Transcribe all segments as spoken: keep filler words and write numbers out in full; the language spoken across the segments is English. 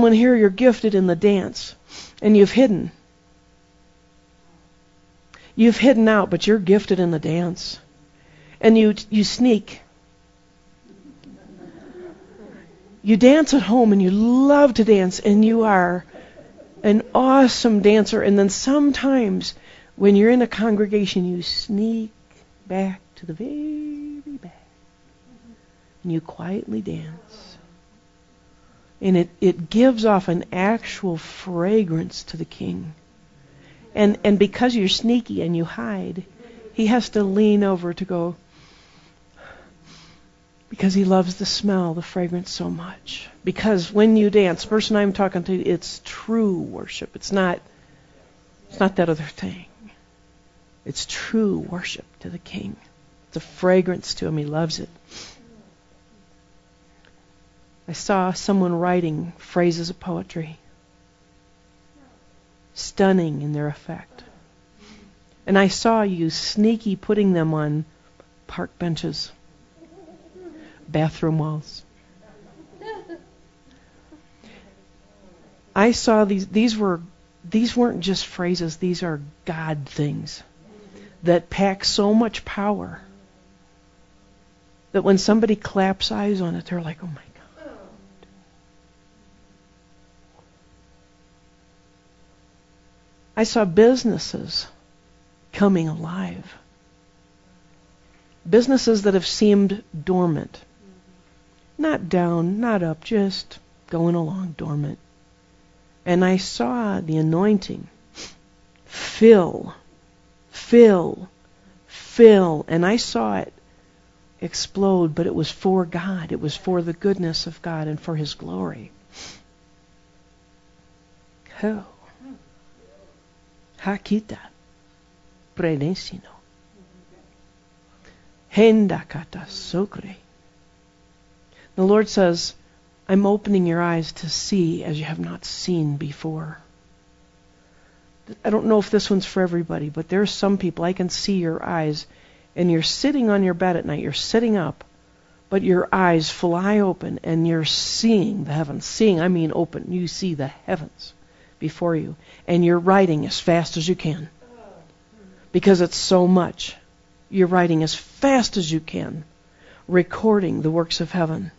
Someone here, you're gifted in the dance, and you've hidden. You've hidden out, but you're gifted in the dance. And you you sneak. You dance at home, and you love to dance, and you are an awesome dancer. And then sometimes, when you're in a congregation, you sneak back to the very back, and you quietly dance. And it, it gives off an actual fragrance to the King. And and because you're sneaky and you hide, he has to lean over to go, because he loves the smell, the fragrance so much. Because when you dance, the person I'm talking to, it's true worship. It's not it's not that other thing. It's true worship to the King. It's a fragrance to him. He loves it. I saw someone writing phrases of poetry. Stunning in their effect. And I saw you sneaky putting them on park benches, bathroom walls. I saw these, these were, these weren't just phrases, these are God things that pack so much power that when somebody claps eyes on it, they're like, oh my God. I saw businesses coming alive. Businesses that have seemed dormant. Not down, not up, just going along dormant. And I saw the anointing fill, fill, fill. And I saw it explode, but it was for God. It was for the goodness of God and for His glory. Oh. Hakita prenesino. Hendakata sokre. The Lord says, I'm opening your eyes to see as you have not seen before. I don't know if this one's for everybody, but there's some people, I can see your eyes, and you're sitting on your bed at night, you're sitting up, but your eyes fly open, and you're seeing the heavens. Seeing, I mean open. You see the heavens before you, and you're writing as fast as you can because it's so much. You're writing as fast as you can, recording the works of heaven.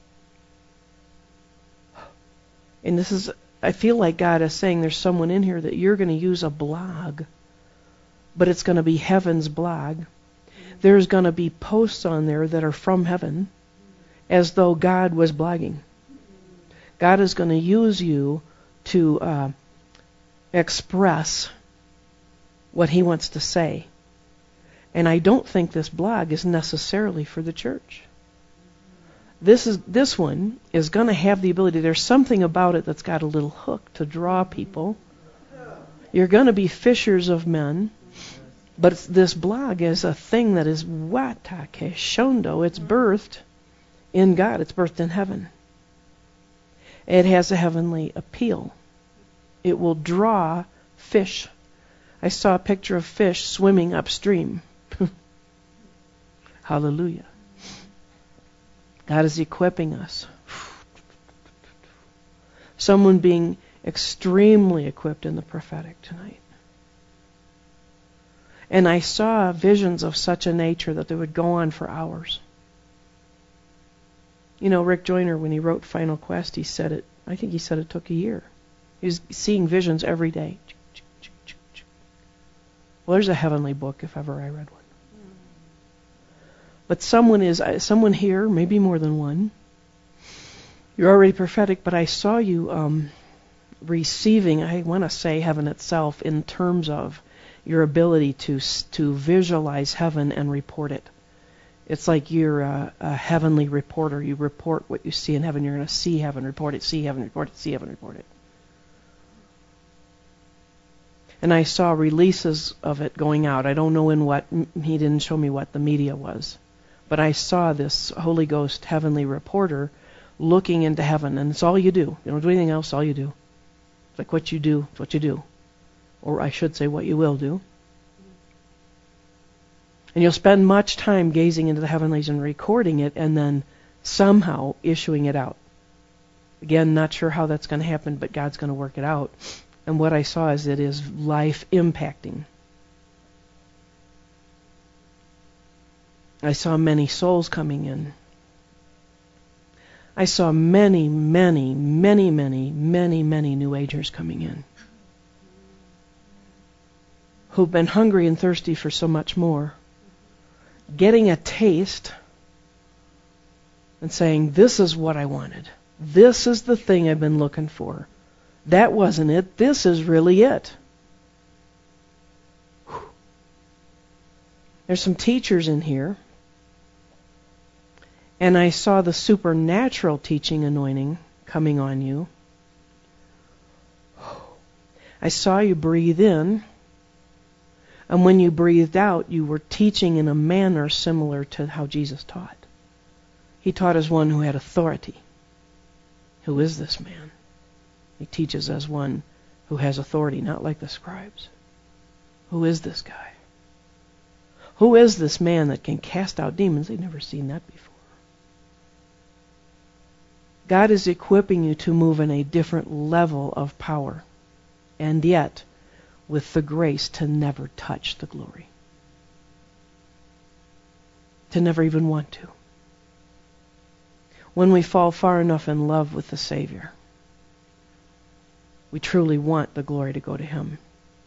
And this is, I feel like God is saying there's someone in here that you're going to use a blog, but it's going to be heaven's blog. There's going to be posts on there that are from heaven, as though God was blogging. God is going to use you to uh, express what He wants to say. And I don't think this blog is necessarily for the church. This is this one is going to have the ability, there's something about it that's got a little hook to draw people. You're going to be fishers of men, but it's, this blog is a thing that is watake shondo. It's birthed in God. It's birthed in heaven. It has a heavenly appeal. It will draw fish. I saw a picture of fish swimming upstream. Hallelujah. God is equipping us. Someone being extremely equipped in the prophetic tonight. And I saw visions of such a nature that they would go on for hours. You know, Rick Joyner, when he wrote Final Quest, he said it, I think he said it took a year. He was seeing visions every day. Well, there's a heavenly book if ever I read one. But someone is, someone here, maybe more than one. You're already prophetic, but I saw you um, receiving, I want to say heaven itself, in terms of your ability to to visualize heaven and report it. It's like you're a, a heavenly reporter. You report what you see in heaven. You're going to see heaven, report it, see heaven, report it, see heaven, report it. And I saw releases of it going out. I don't know in what, he didn't show me what the media was. But I saw this Holy Ghost heavenly reporter looking into heaven. And it's all you do. You don't do anything else, all you do. It's like what you do, it's what you do. Or I should say what you will do. And you'll spend much time gazing into the heavenlies and recording it and then somehow issuing it out. Again, not sure how that's going to happen, but God's going to work it out. And what I saw is it is life impacting. I saw many souls coming in. I saw many, many, many, many, many, many New Agers coming in who've been hungry and thirsty for so much more, getting a taste and saying, this is what I wanted. This is the thing I've been looking for. That wasn't it. This is really it. Whew. There's some teachers in here. And I saw the supernatural teaching anointing coming on you. I saw you breathe in. And when you breathed out, you were teaching in a manner similar to how Jesus taught. He taught as one who had authority. Who is this man? He teaches as one who has authority, not like the scribes. Who is this guy? Who is this man that can cast out demons? They've never seen that before. God is equipping you to move in a different level of power, and yet with the grace to never touch the glory. To never even want to. When we fall far enough in love with the Savior, we truly want the glory to go to Him.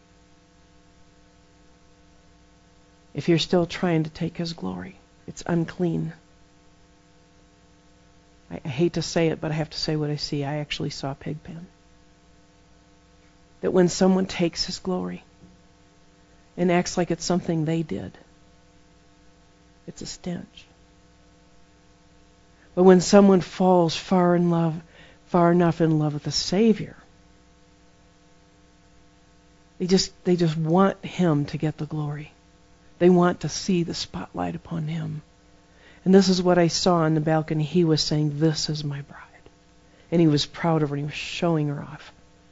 If you're still trying to take His glory, it's unclean. I, I hate to say it, but I have to say what I see. I actually saw Pigpen. That when someone takes His glory and acts like it's something they did, it's a stench. But when someone falls far in love, far enough in love with the Savior, they just they just want Him to get the glory. They want to see the spotlight upon Him. And this is what I saw on the balcony. He was saying, this is my bride. And he was proud of her and he was showing her off.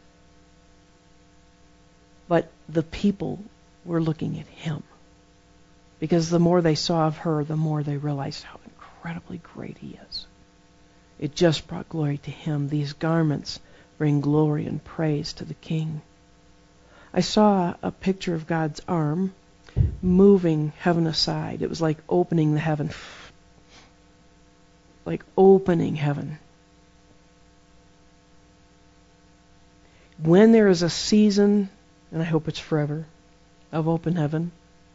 But the people were looking at him. Because the more they saw of her, the more they realized how incredibly great he is. It just brought glory to him. These garments bring glory and praise to the King. I saw a picture of God's arm moving heaven aside. It was like opening the heaven. Like opening heaven. When there is a season, and I hope it's forever, of open heaven.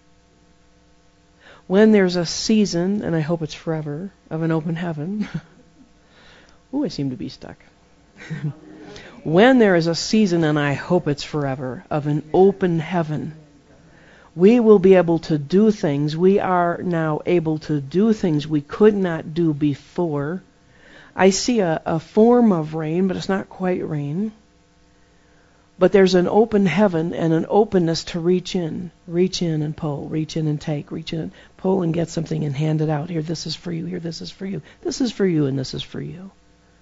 When there's a season, and I hope it's forever, of an open heaven. Ooh, I seem to be stuck. When there is a season, and I hope it's forever, of an open heaven, we will be able to do things. We are now able to do things we could not do before. I see a, a form of rain, but it's not quite rain. But there's an open heaven and an openness to reach in. Reach in and pull. Reach in and take. Reach in, pull and get something and hand it out. Here, this is for you. Here, this is for you. This is for you and this is for you.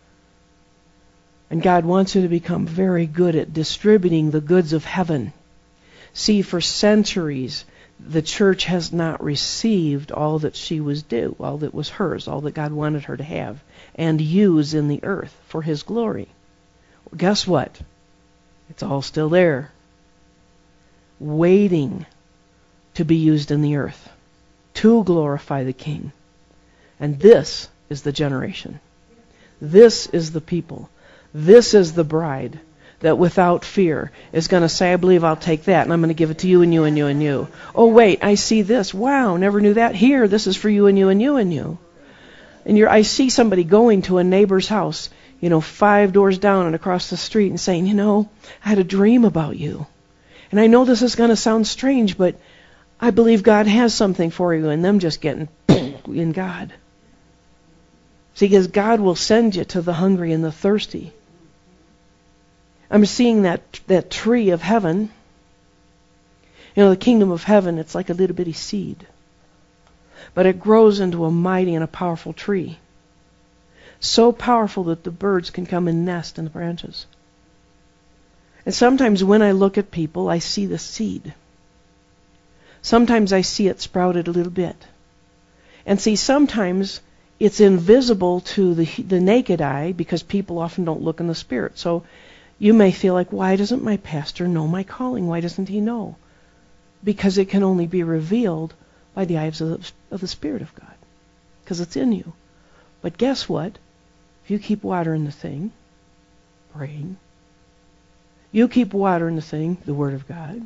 And God wants you to become very good at distributing the goods of heaven. See, for centuries, the church has not received all that she was due, all that was hers, all that God wanted her to have, and use in the earth for His glory. Well, guess what? It's all still there, waiting to be used in the earth, to glorify the King. And this is the generation. This is the people. This is the bride that without fear is going to say, I believe I'll take that, and I'm going to give it to you and you and you and you. Oh, wait, I see this. Wow, never knew that. Here, this is for you and you and you and you. And you're, I see somebody going to a neighbor's house, you know, five doors down and across the street and saying, you know, I had a dream about you. And I know this is going to sound strange, but I believe God has something for you. And them just getting in God. See, because God will send you to the hungry and the thirsty. I'm seeing that that tree of heaven. You know, the kingdom of heaven, it's like a little bitty seed. But it grows into a mighty and a powerful tree. So powerful that the birds can come and nest in the branches. And sometimes when I look at people, I see the seed. Sometimes I see it sprouted a little bit. And see, sometimes it's invisible to the the naked eye because people often don't look in the Spirit. So you may feel like, why doesn't my pastor know my calling? Why doesn't he know? Because it can only be revealed by the eyes of the, of the Spirit of God, because it's in you. But guess what? If you keep watering the thing, praying, you keep watering the thing, the Word of God,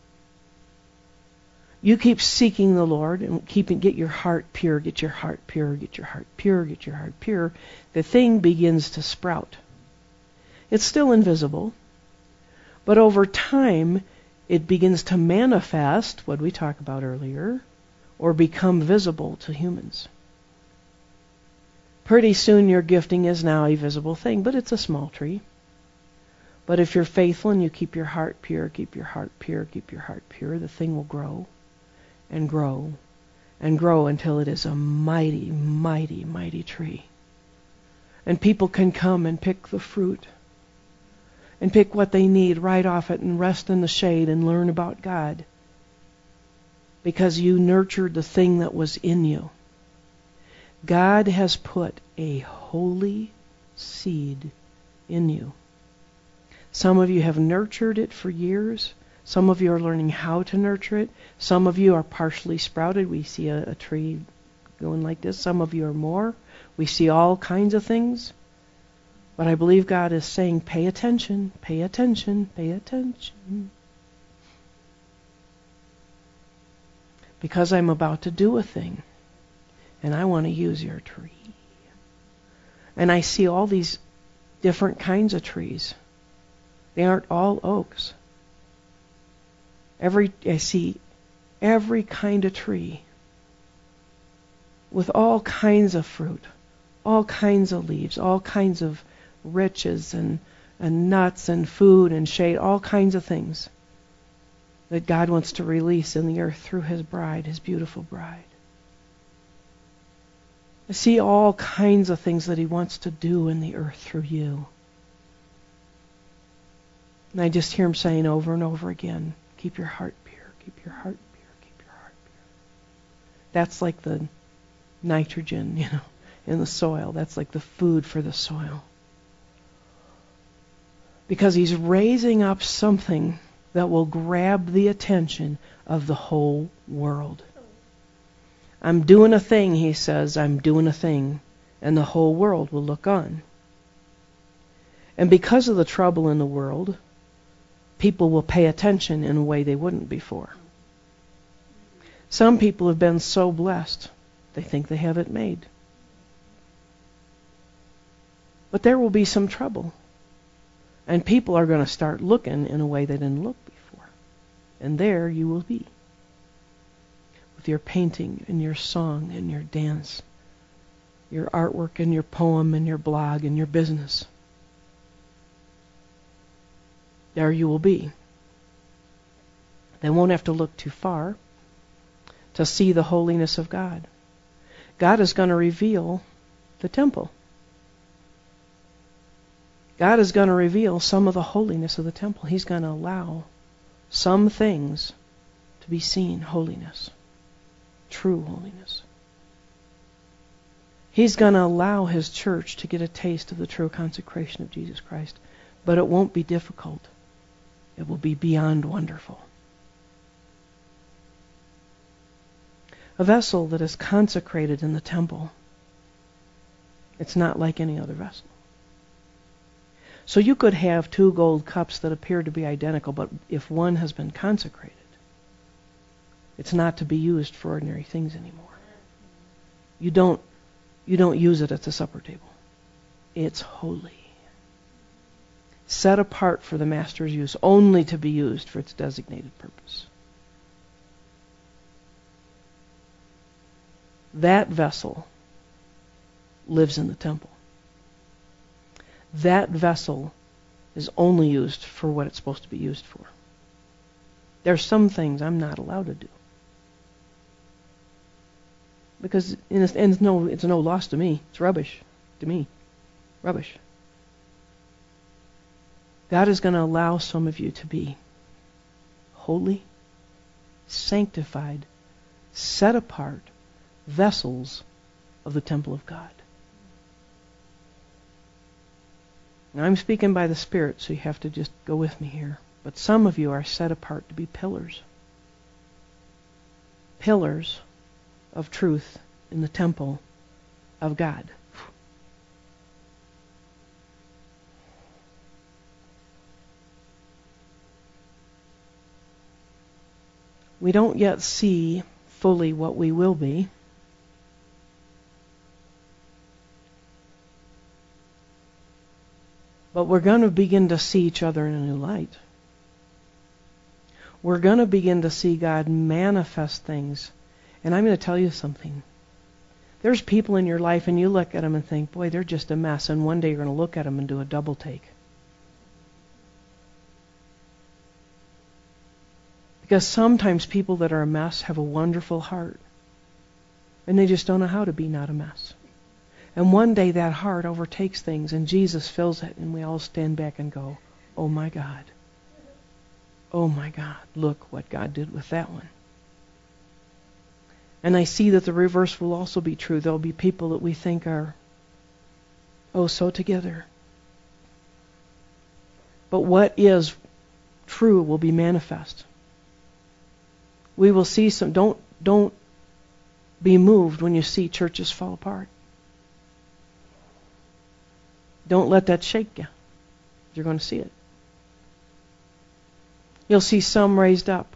you keep seeking the Lord and keep get your heart pure, get your heart pure, get your heart pure, get your heart pure, the thing begins to sprout. It's still invisible, but over time it begins to manifest, what we talked about earlier, or become visible to humans. Pretty soon your gifting is now a visible thing, but it's a small tree. But if you're faithful and you keep your heart pure, keep your heart pure, keep your heart pure, the thing will grow and grow and grow until it is a mighty, mighty, mighty tree. And people can come and pick the fruit and pick what they need right off it and rest in the shade and learn about God, because you nurtured the thing that was in you. God has put a holy seed in you. Some of you have nurtured it for years. Some of you are learning how to nurture it. Some of you are partially sprouted. We see a, a tree going like this. Some of you are more. We see all kinds of things. But I believe God is saying, pay attention, pay attention, pay attention. Because I'm about to do a thing. And I want to use your tree. And I see all these different kinds of trees. They aren't all oaks. Every I see every kind of tree with all kinds of fruit, all kinds of leaves, all kinds of riches and, and nuts and food and shade, all kinds of things that God wants to release in the earth through His bride, His beautiful bride. I see all kinds of things that He wants to do in the earth through you. And I just hear Him saying over and over again, keep your heart pure, keep your heart pure, keep your heart pure. That's like the nitrogen, you know, in the soil. That's like the food for the soil. Because He's raising up something that will grab the attention of the whole world. I'm doing a thing, He says, I'm doing a thing, and the whole world will look on. And because of the trouble in the world, people will pay attention in a way they wouldn't before. Some people have been so blessed, they think they have it made. But there will be some trouble. And people are going to start looking in a way they didn't look before. And there you will be. With your painting and your song and your dance, your artwork and your poem and your blog and your business. There you will be. They won't have to look too far to see the holiness of God. God is going to reveal the temple. God is going to reveal some of the holiness of the temple. He's going to allow some things to be seen, holiness, true holiness. He's going to allow His church to get a taste of the true consecration of Jesus Christ. But it won't be difficult. It will be beyond wonderful. A vessel that is consecrated in the temple, it's not like any other vessel. So you could have two gold cups that appear to be identical, but if one has been consecrated, it's not to be used for ordinary things anymore. You don't, you don't use it at the supper table. It's holy. Set apart for the Master's use, only to be used for its designated purpose. That vessel lives in the temple. That vessel is only used for what it's supposed to be used for. There are some things I'm not allowed to do. Because in a, and it's no, it's no loss to me. It's rubbish to me. Rubbish. God is going to allow some of you to be holy, sanctified, set apart vessels of the temple of God. Now, I'm speaking by the Spirit, so you have to just go with me here. But some of you are set apart to be pillars. Pillars of truth in the temple of God. We don't yet see fully what we will be. But we're going to begin to see each other in a new light. We're going to begin to see God manifest things. And I'm going to tell you something. There's people in your life and you look at them and think, boy, they're just a mess. And one day you're going to look at them and do a double take. Because sometimes people that are a mess have a wonderful heart. And they just don't know how to be not a mess. And one day that heart overtakes things and Jesus fills it and we all stand back and go, oh my God. Oh my God, look what God did with that one. And I see that the reverse will also be true. There'll be people that we think are, oh, so together. But what is true will be manifest. We will see some, don't, don't be moved when you see churches fall apart. Don't let that shake you. You're going to see it. You'll see some raised up.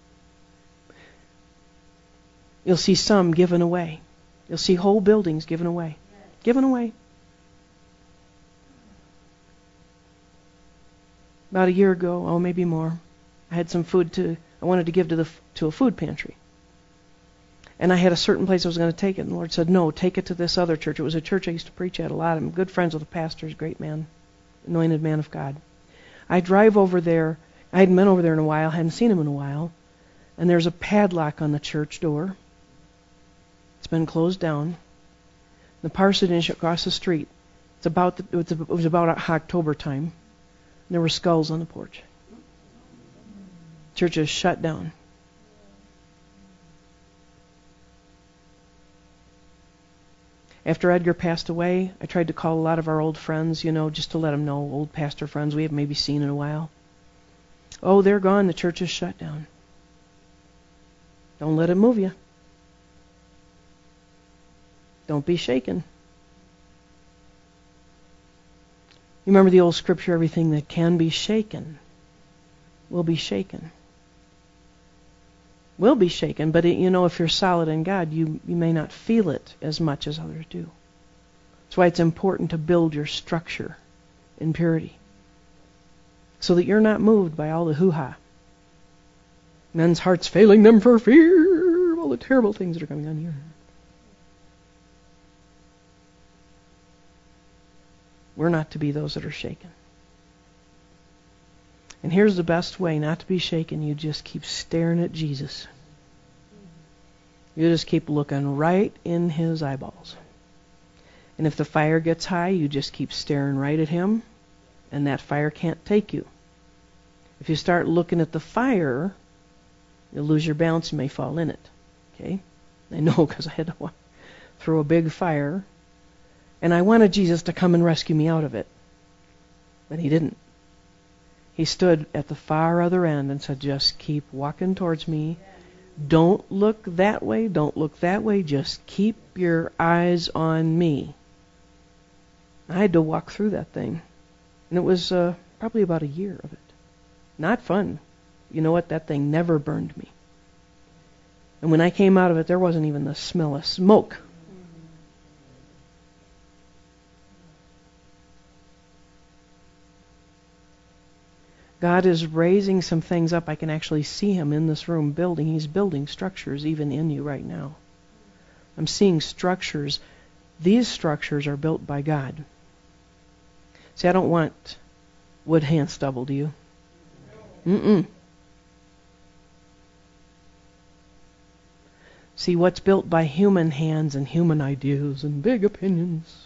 You'll see some given away. You'll see whole buildings given away. Given away. About a year ago, oh maybe more, I had some food to, I wanted to give to the to a food pantry. And I had a certain place I was going to take it. And the Lord said, no, take it to this other church. It was a church I used to preach at a lot. I'm good friends with the pastor, he's a great man, anointed man of God. I drive over there. I hadn't been over there in a while, hadn't seen him in a while. And there's a padlock on the church door. It's been closed down. The parsonage across the street. It's about the, it was about October time. And there were skulls on the porch. Church is shut down. After Edgar passed away, I tried to call a lot of our old friends, you know, just to let them know, old pastor friends we have maybe seen in a while. Oh, they're gone. The church is shut down. Don't let it move you. Don't be shaken. You remember the old scripture, everything that can be shaken will be shaken. Will be shaken, but it, you know, if you're solid in God, you, you may not feel it as much as others do. That's why it's important to build your structure in purity. So that you're not moved by all the hoo-ha. Men's hearts failing them for fear of all the terrible things that are coming on here. We're not to be those that are shaken. And here's the best way not to be shaken. You just keep staring at Jesus. You just keep looking right in His eyeballs. And if the fire gets high, you just keep staring right at Him, and that fire can't take you. If you start looking at the fire, you'll lose your balance, you may fall in it. Okay? I know because I had to walk through a big fire, and I wanted Jesus to come and rescue me out of it. But He didn't. He stood at the far other end and said, just keep walking towards me. Don't look that way, don't look that way, just keep your eyes on me. I had to walk through that thing. And it was uh, probably about a year of it. Not fun. You know what? That thing never burned me. And when I came out of it, there wasn't even the smell of smoke. God is raising some things up. I can actually see Him in this room building. He's building structures even in you right now. I'm seeing structures. These structures are built by God. See, I don't want wood hand stubble, do you? Mm-mm. See, what's built by human hands and human ideas and big opinions,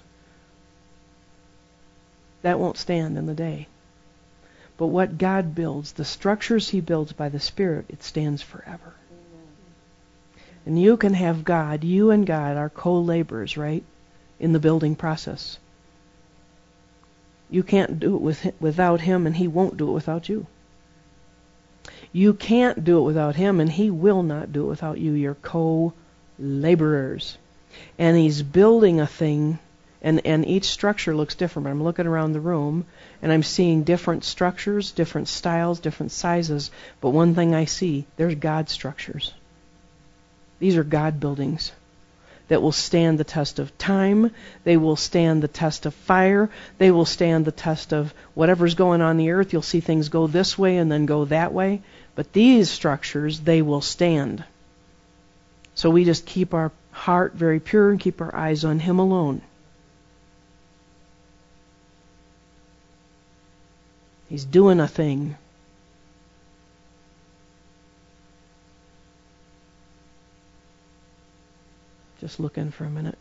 that won't stand in the day. But what God builds, the structures He builds by the Spirit, it stands forever. And you can have God, you and God are co-laborers, right, in the building process. You can't do it with, without Him, and He won't do it without you. You can't do it without Him, and He will not do it without you. You're co-laborers. And He's building a thing, and, and each structure looks different. I'm looking around the room, and I'm seeing different structures, different styles, different sizes. But one thing I see, there's God structures. These are God buildings that will stand the test of time. They will stand the test of fire. They will stand the test of whatever's going on the earth. You'll see things go this way and then go that way. But these structures, they will stand. So we just keep our heart very pure and keep our eyes on Him alone. He's doing a thing. Just looking for a minute.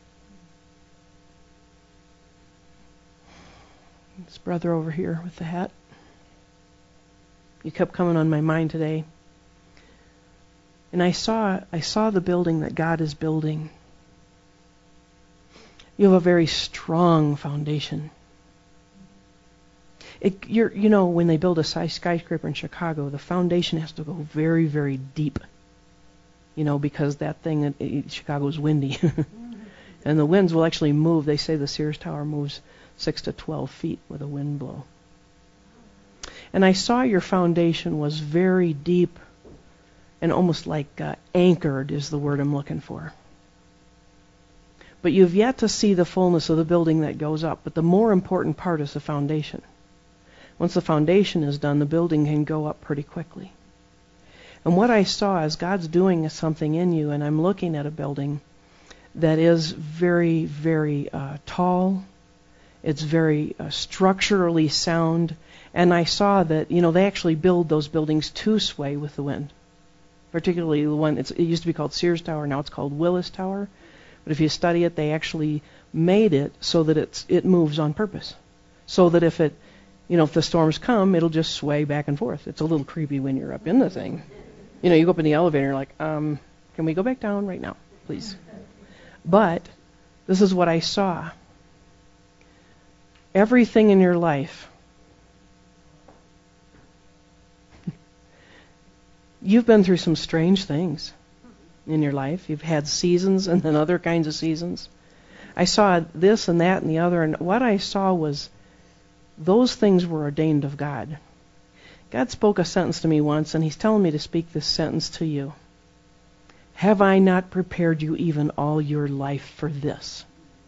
This brother over here with the hat. You kept coming on my mind today. And I saw I saw the building that God is building. You have a very strong foundation. It, you're, you know, when they build a skyscraper in Chicago, the foundation has to go very, very deep. You know, because that thing, it, it, Chicago is windy. And the winds will actually move. They say the Sears Tower moves six to twelve feet with a wind blow. And I saw your foundation was very deep and almost like uh, anchored is the word I'm looking for. But you've yet to see the fullness of the building that goes up. But the more important part is the foundation. Once the foundation is done, the building can go up pretty quickly. And what I saw is God's doing something in you, and I'm looking at a building that is very, very uh, tall. It's very uh, structurally sound. And I saw that, you know, they actually build those buildings to sway with the wind. Particularly the one, it's, it used to be called Sears Tower, now it's called Willis Tower. But if you study it, they actually made it so that it's, it moves on purpose. So that if it, you know, if the storms come, it'll just sway back and forth. It's a little creepy when you're up in the thing. You know, you go up in the elevator and you're like, um, can we go back down right now, please? But this is what I saw. Everything in your life, you've been through some strange things in your life. You've had seasons and then other kinds of seasons. I saw this and that and the other, and what I saw was those things were ordained of God. God spoke a sentence to me once, and He's telling me to speak this sentence to you. Have I not prepared you even all your life for this?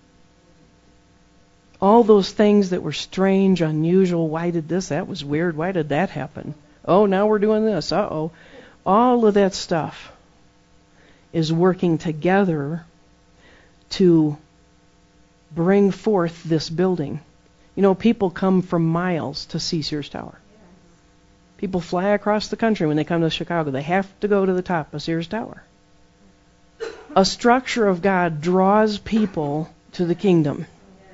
All those things that were strange, unusual, why did this? That was weird. Why did that happen? Oh, now we're doing this. Uh-oh. All of that stuff is working together to bring forth this building. You know, people come from miles to see Sears Tower. People fly across the country when they come to Chicago. They have to go to the top of Sears Tower. A structure of God draws people to the kingdom.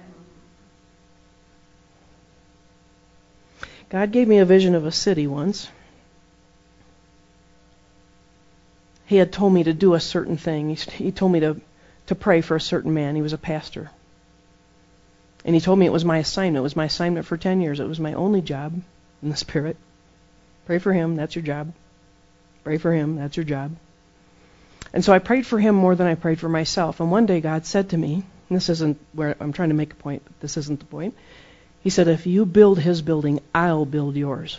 God gave me a vision of a city once. He had told me to do a certain thing. He, he told me to, to pray for a certain man. He was a pastor. And he told me it was my assignment. It was my assignment for ten years. It was my only job in the Spirit. Pray for him, that's your job. Pray for him, that's your job. And so I prayed for him more than I prayed for myself. And one day God said to me, and this isn't where I'm trying to make a point, but this isn't the point. He said, if you build his building, I'll build yours.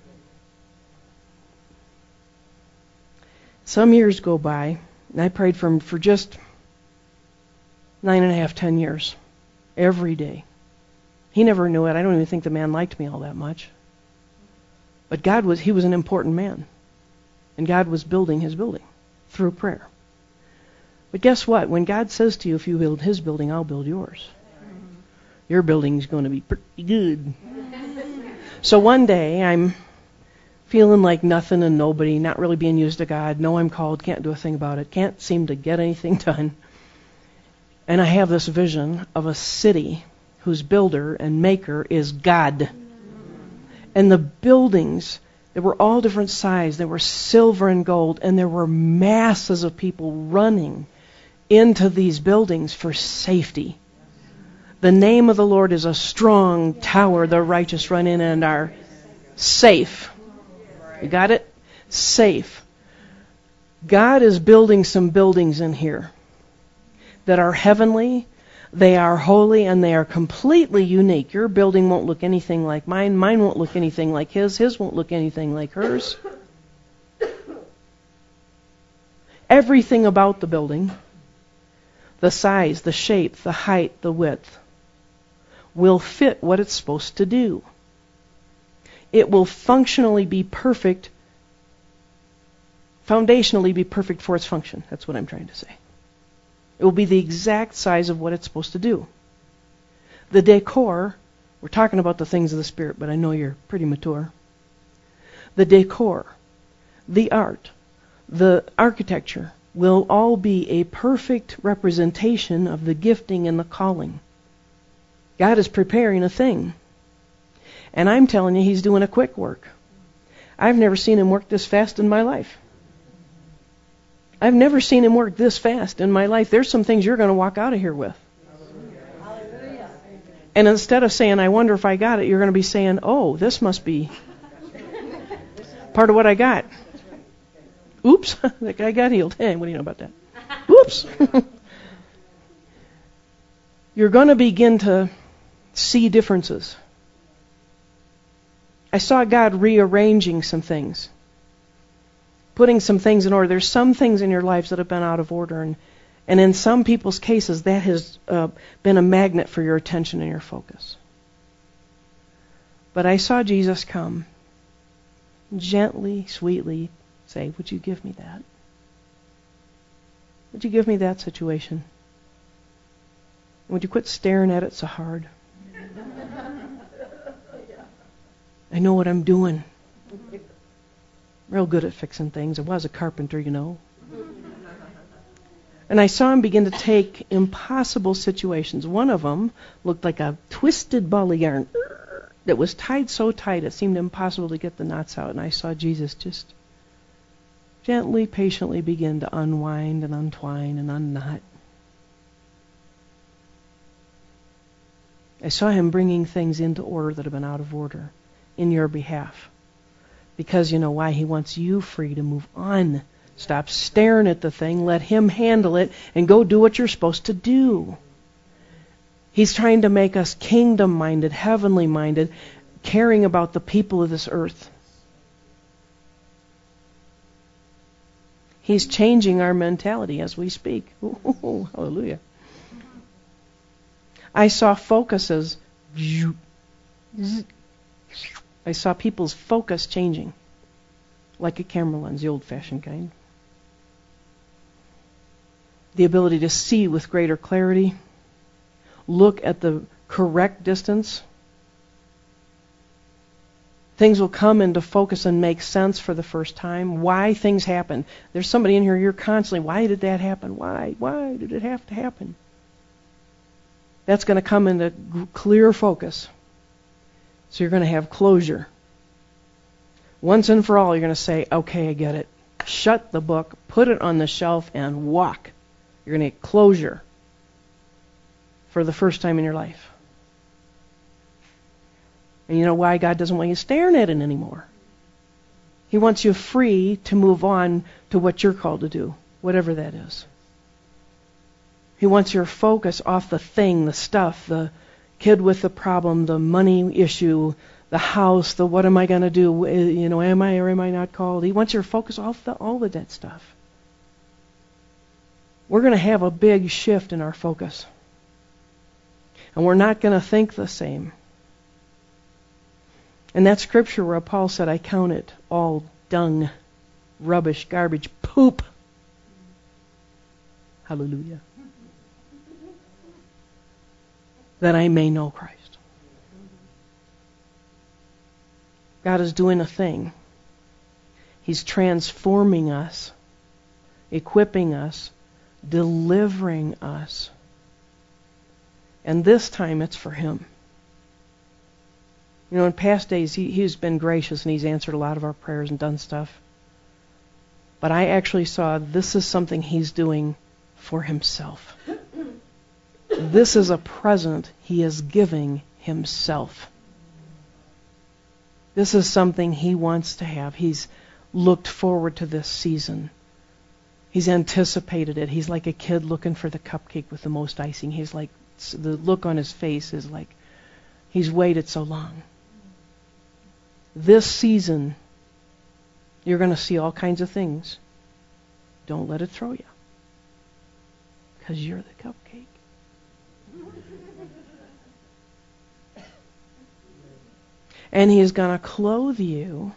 Some years go by, and I prayed for him for just nine and a half, ten years. Every day. He never knew it. I don't even think the man liked me all that much. But God was, he was an important man. And God was building his building through prayer. But guess what? When God says to you, if you build his building, I'll build yours. Your building's going to be pretty good. So one day, I'm feeling like nothing and nobody, not really being used to God. No, I'm called, can't do a thing about it, can't seem to get anything done. And I have this vision of a city whose builder and maker is God. And the buildings They were all different size. They were silver and gold, and there were masses of people running into these buildings for safety. The name of the Lord is a strong tower. The righteous run in and are safe. You got it? Safe. God is building some buildings in here that are heavenly, they are holy, and they are completely unique. Your building won't look anything like mine. Mine won't look anything like his. His won't look anything like hers. Everything about the building, the size, the shape, the height, the width, will fit what it's supposed to do. It will functionally be perfect, foundationally be perfect for its function. That's what I'm trying to say. It will be the exact size of what it's supposed to do. The decor, we're talking about the things of the Spirit, but I know you're pretty mature. The decor, the art, the architecture will all be a perfect representation of the gifting and the calling. God is preparing a thing. And I'm telling you, He's doing a quick work. I've never seen Him work this fast in my life. I've never seen Him work this fast in my life. There's some things you're going to walk out of here with. Hallelujah. And instead of saying, I wonder if I got it, you're going to be saying, oh, this must be part of what I got. Oops, that guy got healed. Hey, what do you know about that? Oops. You're going to begin to see differences. I saw God rearranging some things, putting some things in order. There's some things in your lives that have been out of order, and, and in some people's cases, that has uh, been a magnet for your attention and your focus. But I saw Jesus come, gently, sweetly say, would you give me that? Would you give me that situation? Would you quit staring at it so hard? I know what I'm doing. Real good at fixing things. I was a carpenter, you know. And I saw him begin to take impossible situations. One of them looked like a twisted ball of yarn that was tied so tight it seemed impossible to get the knots out. And I saw Jesus just gently, patiently begin to unwind and untwine and unknot. I saw him bringing things into order that have been out of order in your behalf. Because you know why? He wants you free to move on. Stop staring at the thing. Let him handle it and go do what you're supposed to do. He's trying to make us kingdom-minded, heavenly-minded, caring about the people of this earth. He's changing our mentality as we speak. Ooh, hallelujah. I saw focuses. I saw people's focus changing, like a camera lens, the old-fashioned kind. The ability to see with greater clarity, look at the correct distance. Things will come into focus and make sense for the first time. Why things happen. There's somebody in here, you're constantly, why did that happen? Why? Why did it have to happen? That's going to come into clear focus. So you're going to have closure. Once and for all, you're going to say, okay, I get it. Shut the book, put it on the shelf, and walk. You're going to get closure for the first time in your life. And you know why God doesn't want you staring at it anymore? He wants you free to move on to what you're called to do, whatever that is. He wants your focus off the thing, the stuff, the kid with the problem, the money issue, the house, the what am I going to do, you know, am I or am I not called? He wants your focus off the, all of that stuff. We're going to have a big shift in our focus. And we're not going to think the same. And that scripture where Paul said, I count it all dung, rubbish, garbage, poop. Hallelujah. That I may know Christ. God is doing a thing. He's transforming us, equipping us, delivering us. And this time it's for Him. You know, in past days, he, he's been gracious and he's answered a lot of our prayers and done stuff. But I actually saw this is something he's doing for himself. This is a present he is giving himself. This is something he wants to have. He's looked forward to this season. He's anticipated it. He's like a kid looking for the cupcake with the most icing. He's like, the look on his face is like, he's waited so long. This season, you're going to see all kinds of things. Don't let it throw you. Because you're the cupcake. And he's going to clothe you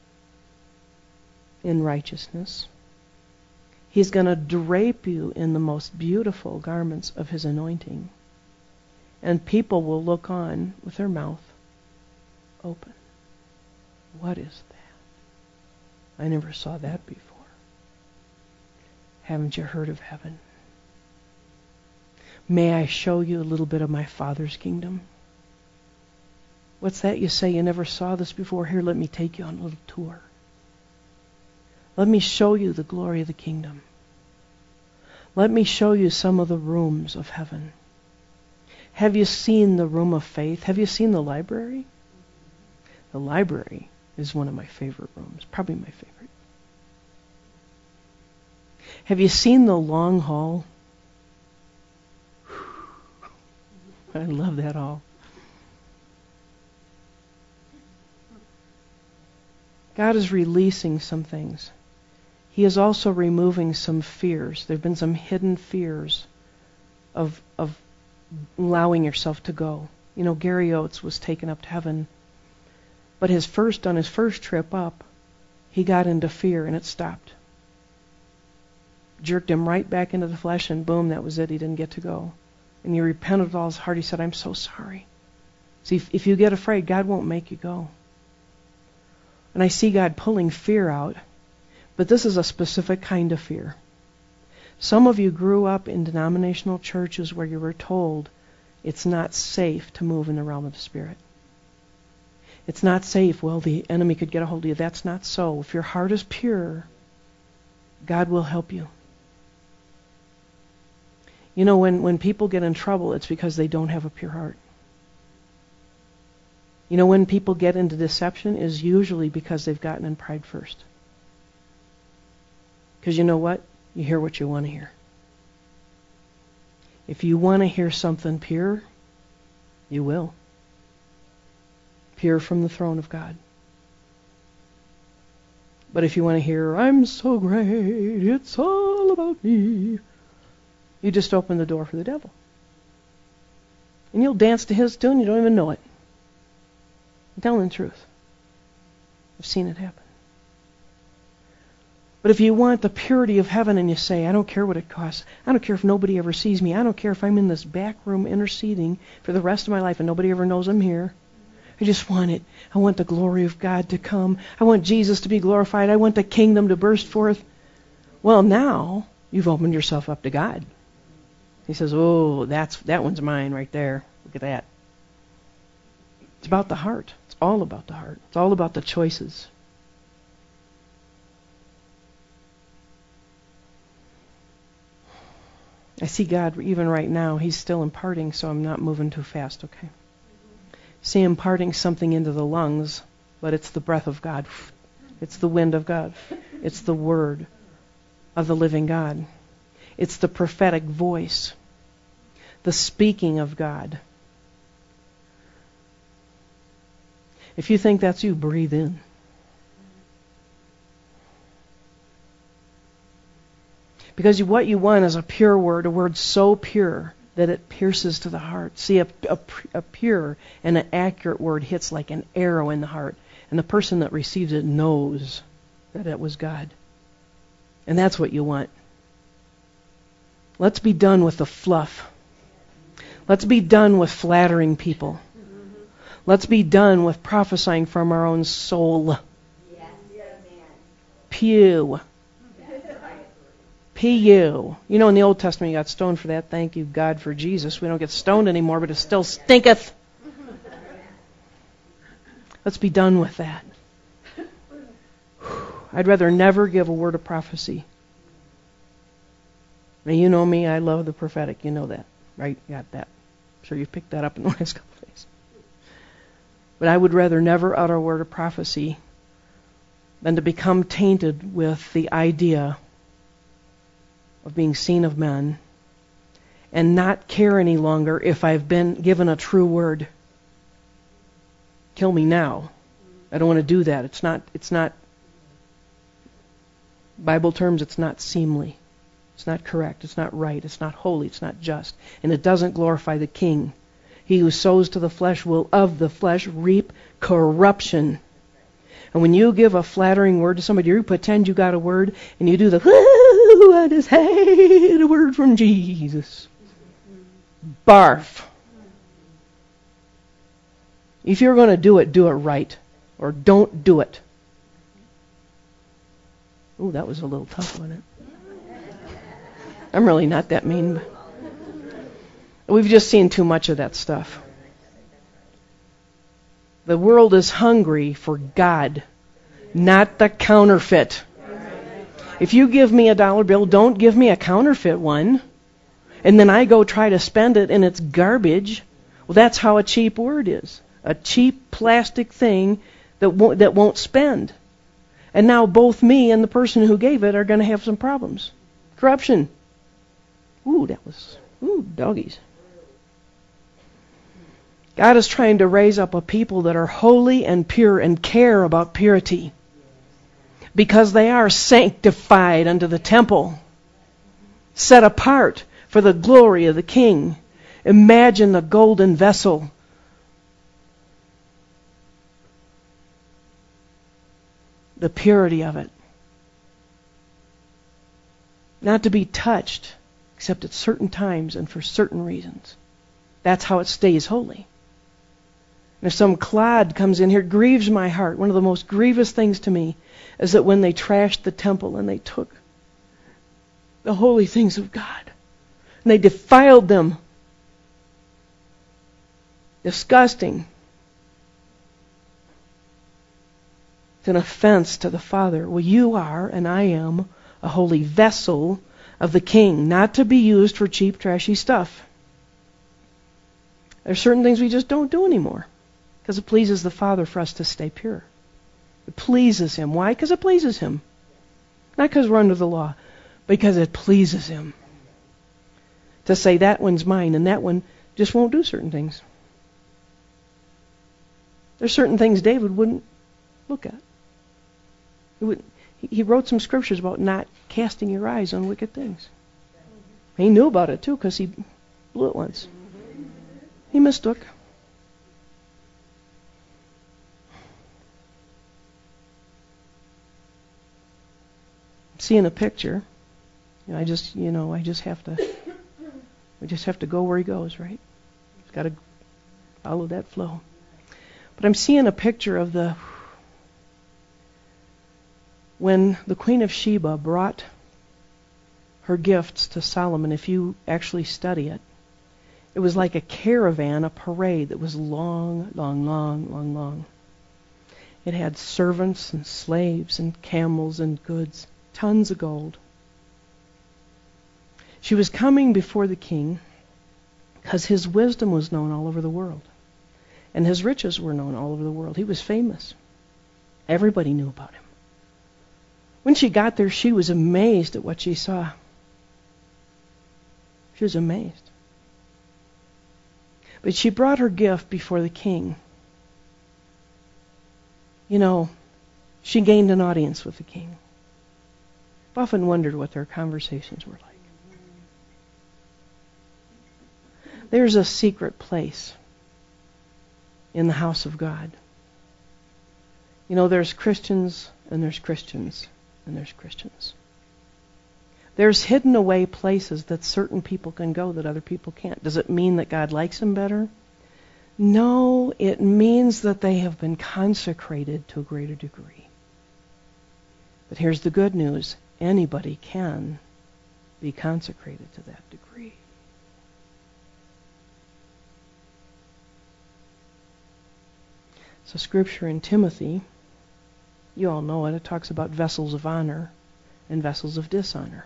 in righteousness. He's going to drape you in the most beautiful garments of his anointing. And people will look on with their mouth open. What is that? I never saw that before. Haven't you heard of heaven? May I show you a little bit of my Father's kingdom? What's that you say? You never saw this before? Here, let me take you on a little tour. Let me show you the glory of the kingdom. Let me show you some of the rooms of heaven. Have you seen the room of faith? Have you seen the library? The library is one of my favorite rooms, probably my favorite. Have you seen the long hall? I love that hall. God is releasing some things. He is also removing some fears. There have been some hidden fears of of allowing yourself to go. You know, Gary Oates was taken up to heaven, but his first on his first trip up, he got into fear and it stopped. Jerked him right back into the flesh, and boom, that was it. He didn't get to go. And he repented with all his heart. He said, I'm so sorry. See, if, if you get afraid, God won't make you go. And I see God pulling fear out, but this is a specific kind of fear. Some of you grew up in denominational churches where you were told it's not safe to move in the realm of the Spirit. It's not safe. Well, the enemy could get a hold of you. That's not so. If your heart is pure, God will help you. You know, when, when people get in trouble, it's because they don't have a pure heart. You know, when people get into deception is usually because they've gotten in pride first. Because you know what? You hear what you want to hear. If you want to hear something pure, you will. Pure from the throne of God. But if you want to hear, I'm so great, it's all about me, you just open the door for the devil. And you'll dance to his tune, you don't even know it. I'm telling the truth. I've seen it happen. But if you want the purity of heaven and you say, I don't care what it costs, I don't care if nobody ever sees me, I don't care if I'm in this back room interceding for the rest of my life and nobody ever knows I'm here. I just want it. I want the glory of God to come. I want Jesus to be glorified. I want the kingdom to burst forth. Well, now you've opened yourself up to God. He says, oh, that's that one's mine right there. Look at that. It's about the heart. It's all about the heart. It's all about the choices. I see God even right now. He's still imparting, so I'm not moving too fast, okay? See him imparting something into the lungs, but it's the breath of God. It's the wind of God. It's the word of the living God. It's the prophetic voice, the speaking of God. If you think that's you, breathe in. Because what you want is a pure word, a word so pure that it pierces to the heart. See, a, a, a pure and an accurate word hits like an arrow in the heart. And the person that receives it knows that it was God. And that's what you want. Let's be done with the fluff. Let's be done with flattering people. Let's be done with prophesying from our own soul. Pew. P U. You know, in the Old Testament you got stoned for that. Thank you, God, for Jesus. We don't get stoned anymore, but it still stinketh. Let's be done with that. I'd rather never give a word of prophecy. Now, you know me, I love the prophetic. You know that, right? You got that. I'm sure you've picked that up in the last couple of days. But I would rather never utter a word of prophecy than to become tainted with the idea of being seen of men and not care any longer if I've been given a true word. Kill me now. I don't want to do that. It's not, it's not, Bible terms, it's not seemly. It's not correct. It's not right. It's not holy. It's not just. And it doesn't glorify the King. He who sows to the flesh will of the flesh reap corruption. And when you give a flattering word to somebody, you pretend you got a word, and you do the, whoo, I just had a word from Jesus. Barf. If you're going to do it, do it right. Or don't do it. Ooh, that was a little tough, wasn't it? I'm really not that mean. But we've just seen too much of that stuff. The world is hungry for God, not the counterfeit. If you give me a dollar bill, don't give me a counterfeit one. And then I go try to spend it and it's garbage. Well, that's how a cheap word is. A cheap plastic thing that won't, that won't spend. And now both me and the person who gave it are going to have some problems. Corruption. Ooh, that was, ooh, doggies. God is trying to raise up a people that are holy and pure and care about purity. Because they are sanctified unto the temple. Set apart for the glory of the King. Imagine the golden vessel. The purity of it. Not to be touched except at certain times and for certain reasons. That's how it stays holy. And if some clod comes in here, it grieves my heart. One of the most grievous things to me is that when they trashed the temple and they took the holy things of God and they defiled them. Disgusting. It's an offense to the Father. Well, you are, and I am, a holy vessel of the King, not to be used for cheap, trashy stuff. There's certain things we just don't do anymore because it pleases the Father for us to stay pure. It pleases Him. Why? Because it pleases Him. Not because we're under the law, because it pleases Him. To say that one's mine and that one just won't do certain things. There's certain things David wouldn't look at. He wouldn't. He wrote some scriptures about not casting your eyes on wicked things. He knew about it too because he blew it once. He mistook. Seeing a picture, you know, I just, you know, I just have to, we just have to go where he goes, right? We've got to follow that flow. But I'm seeing a picture of the when the Queen of Sheba brought her gifts to Solomon. If you actually study it, it was like a caravan, a parade that was long, long, long, long, long. It had servants and slaves and camels and goods, tons of gold. She was coming before the king because his wisdom was known all over the world. And his riches were known all over the world. He was famous. Everybody knew about him. When she got there, she was amazed at what she saw. She was amazed. But she brought her gift before the king. You know, she gained an audience with the king. I've often wondered what their conversations were like. There's a secret place in the house of God. You know, there's Christians and there's Christians and there's Christians. There's hidden away places that certain people can go that other people can't. Does it mean that God likes them better? No, it means that they have been consecrated to a greater degree. But here's the good news. Anybody can be consecrated to that degree. It's a scripture in Timothy. You all know it. It talks about vessels of honor and vessels of dishonor.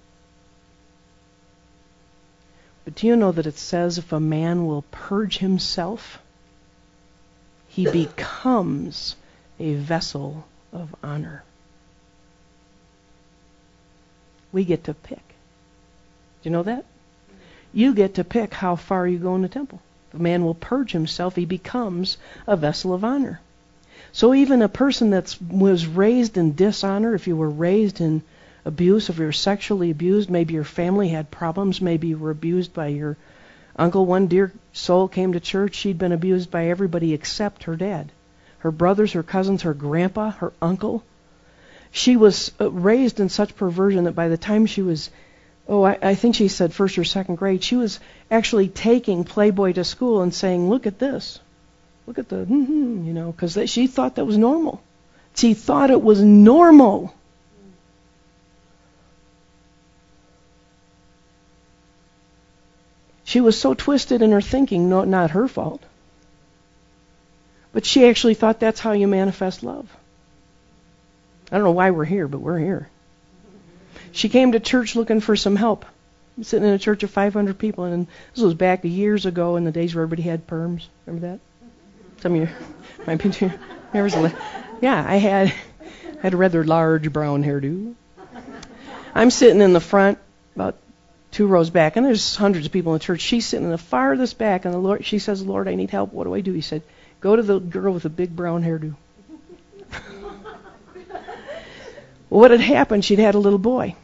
But do you know that it says if a man will purge himself, he becomes a vessel of honor? We get to pick. Do you know that? You get to pick how far you go in the temple. If a man will purge himself, he becomes a vessel of honor. So even a person that was raised in dishonor, if you were raised in abuse, if you were sexually abused, maybe your family had problems, maybe you were abused by your uncle. One dear soul came to church. She'd been abused by everybody except her dad. Her brothers, her cousins, her grandpa, her uncle. She was raised in such perversion that by the time she was, oh, I, I think she said first or second grade, she was actually taking Playboy to school and saying, look at this. Look at the, mm-hmm, you know, because she thought that was normal. She thought it was normal. She was so twisted in her thinking, no, not her fault. But she actually thought that's how you manifest love. I don't know why we're here, but we're here. She came to church looking for some help. I'm sitting in a church of five hundred people, and this was back years ago in the days where everybody had perms. Remember that? Some of you might be too. Yeah, I had, I had a rather large brown hairdo. I'm sitting in the front, about two rows back, and there's hundreds of people in the church. She's sitting in the farthest back, and the Lord, she says, Lord, I need help. What do I do? He said, go to the girl with the big brown hairdo. Well, what had happened, she'd had a little boy.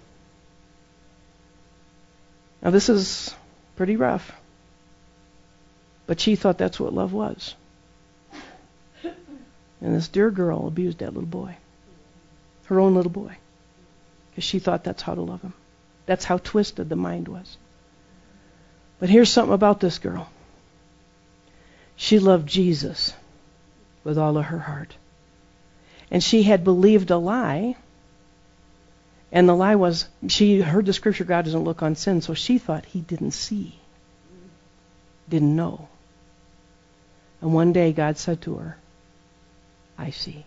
Now, this is pretty rough. But she thought that's what love was. And this dear girl abused that little boy. Her own little boy. Because she thought that's how to love him. That's how twisted the mind was. But here's something about this girl. She loved Jesus with all of her heart. And she had believed a lie. And the lie was, she heard the scripture, God doesn't look on sin, so she thought he didn't see. Didn't know. And one day God said to her, I see.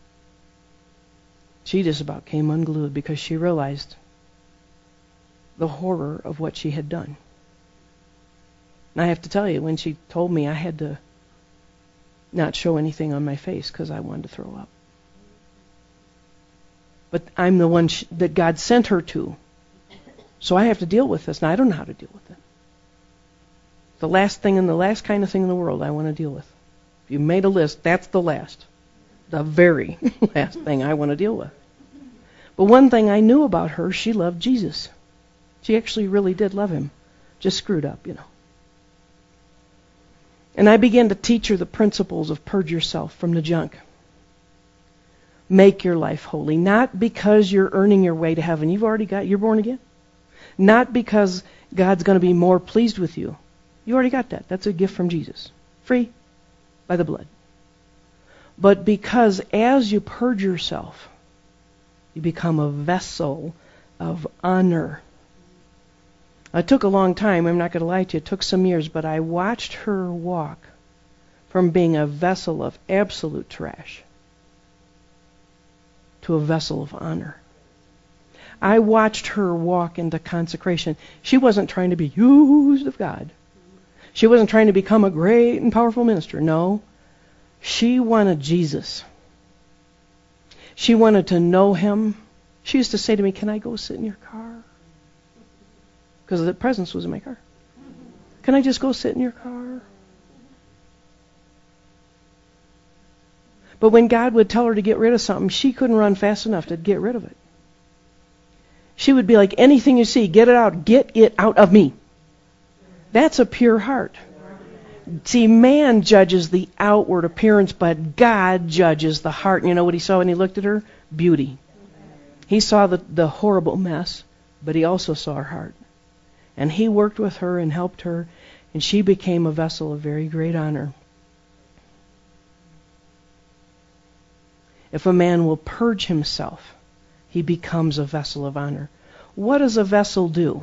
She just about came unglued because she realized the horror of what she had done. And I have to tell you, when she told me, I had to not show anything on my face because I wanted to throw up. But I'm the one sh- that God sent her to. So I have to deal with this. Now, I don't know how to deal with it. The last thing and the last kind of thing in the world I want to deal with. If you made a list, that's the last. The very last thing I want to deal with. But one thing I knew about her, she loved Jesus. She actually really did love him. Just screwed up, you know. And I began to teach her the principles of purge yourself from the junk. Make your life holy. Not because you're earning your way to heaven. You've already got, you're born again. Not because God's going to be more pleased with you. You already got that. That's a gift from Jesus. Free by the blood. But because as you purge yourself, you become a vessel of honor. It took a long time. I'm not going to lie to you. It took some years. But I watched her walk from being a vessel of absolute trash to a vessel of honor. I watched her walk into consecration. She wasn't trying to be used of God. She wasn't trying to become a great and powerful minister. No. She wanted Jesus. She wanted to know him. She used to say to me, can I go sit in your car? Because the presence was in my car. Can I just go sit in your car? But when God would tell her to get rid of something, she couldn't run fast enough to get rid of it. She would be like, anything you see, get it out. Get it out of me. That's a pure heart. See, man judges the outward appearance, but God judges the heart. And you know what he saw when he looked at her? Beauty. He saw the, the horrible mess, but he also saw her heart. And he worked with her and helped her, and she became a vessel of very great honor. If a man will purge himself, he becomes a vessel of honor. What does a vessel do?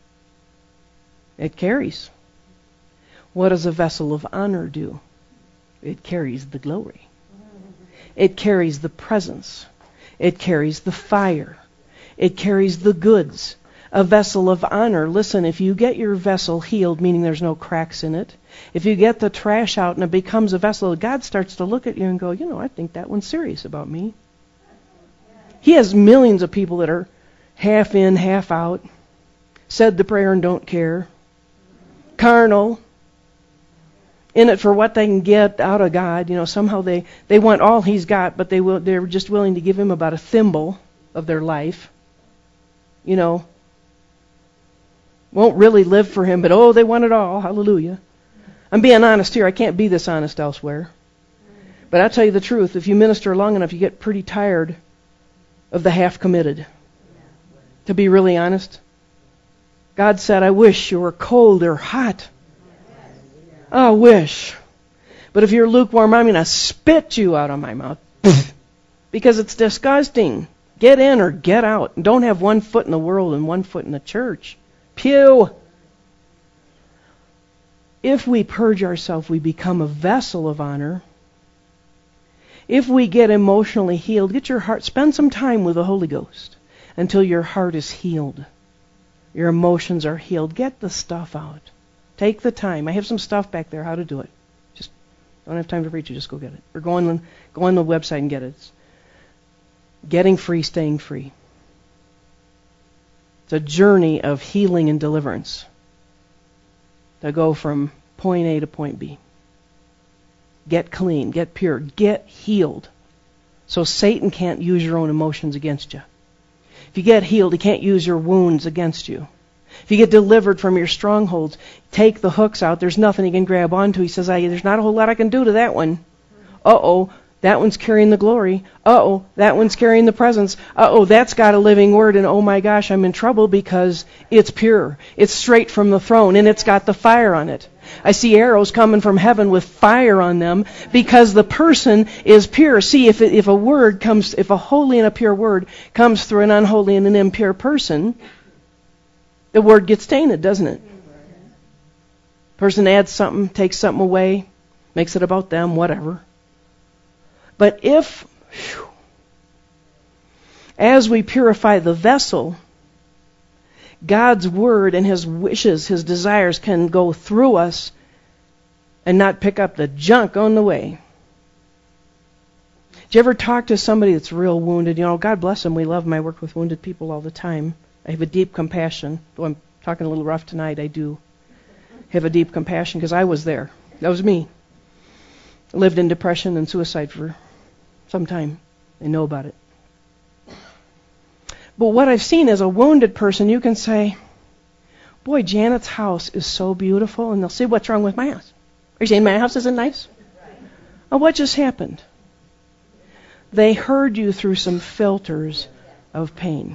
It carries. What does a vessel of honor do? It carries the glory. It carries the presence. It carries the fire. It carries the goods. A vessel of honor. Listen, if you get your vessel healed, meaning there's no cracks in it, if you get the trash out and it becomes a vessel, God starts to look at you and go, you know, I think that one's serious about me. He has millions of people that are half in, half out, said the prayer and don't care, carnal, in it for what they can get out of God. You know, somehow they, they want all He's got, but they will, they're just willing to give Him about a thimble of their life. You know, won't really live for Him, but oh, they want it all. Hallelujah. I'm being honest here. I can't be this honest elsewhere. But I'll tell you the truth. If you minister long enough, you get pretty tired of the half-committed. To be really honest. God said, I wish you were cold or hot. I wish. But if you're lukewarm, I'm going to spit you out of my mouth. Because it's disgusting. Get in or get out. And don't have one foot in the world and one foot in the church. Pew. If we purge ourselves, we become a vessel of honor. If we get emotionally healed, get your heart, spend some time with the Holy Ghost until your heart is healed. Your emotions are healed. Get the stuff out. Take the time. I have some stuff back there how to do it. Just don't have time to preach it, just go get it. Or go on, go on the website and get it. It's Getting Free, Staying Free. It's a journey of healing and deliverance to go from point A to point B. Get clean, get pure, get healed. So Satan can't use your own emotions against you. If you get healed, he can't use your wounds against you. If you get delivered from your strongholds, take the hooks out. There's nothing he can grab onto. He says, I, there's not a whole lot I can do to that one. Uh-oh, that one's carrying the glory. Uh-oh, that one's carrying the presence. Uh-oh, that's got a living word. And oh my gosh, I'm in trouble because it's pure. It's straight from the throne, and it's got the fire on it. I see arrows coming from heaven with fire on them because the person is pure. See, if it, if a word comes, if a holy and a pure word comes through an unholy and an impure person, the word gets tainted, doesn't it? Person adds something, takes something away, makes it about them, whatever. But if, whew, as we purify the vessel, God's word and His wishes, His desires can go through us and not pick up the junk on the way. Did you ever talk to somebody that's real wounded? You know, God bless them. We love them. I work with wounded people all the time. I have a deep compassion. Though I'm talking a little rough tonight, I do have a deep compassion because I was there. That was me. I lived in depression and suicide for some time. I know about it. But what I've seen as a wounded person, you can say, boy, Janet's house is so beautiful. And they'll say, what's wrong with my house? Are you saying my house isn't nice? Oh, what just happened? They heard you through some filters of pain.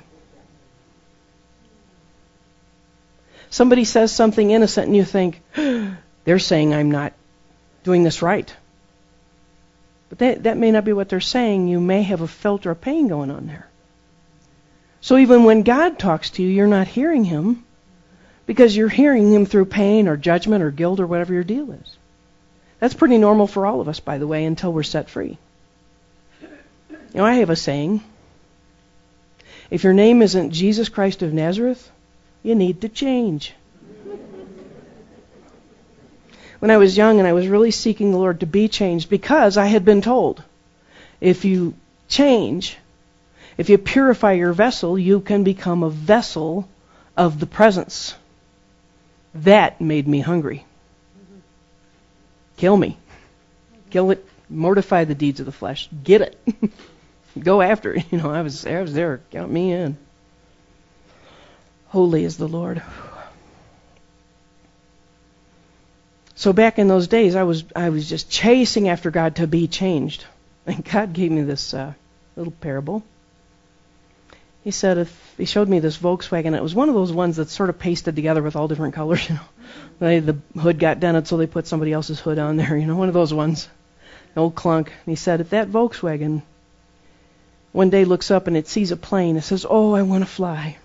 Somebody says something innocent and you think, they're saying I'm not doing this right. But that, that may not be what they're saying. You may have a filter of pain going on there. So even when God talks to you, you're not hearing Him because you're hearing Him through pain or judgment or guilt or whatever your deal is. That's pretty normal for all of us, by the way, until we're set free. You know, I have a saying. If your name isn't Jesus Christ of Nazareth, you need to change. When I was young and I was really seeking the Lord to be changed because I had been told, if you change, if you purify your vessel, you can become a vessel of the presence. That made me hungry. Kill me. Kill it. Mortify the deeds of the flesh. Get it. Go after it. You know, I was, I was there. Count me in. Holy is the Lord. So back in those days, I was I was just chasing after God to be changed. And God gave me this uh, little parable. He said, if he showed me this Volkswagen, it was one of those ones that's sort of pasted together with all different colors, you know. They, the hood got dented, so they put somebody else's hood on there, you know, one of those ones. An old clunk. And he said, if that Volkswagen one day looks up and it sees a plane, it says, oh, I want to fly.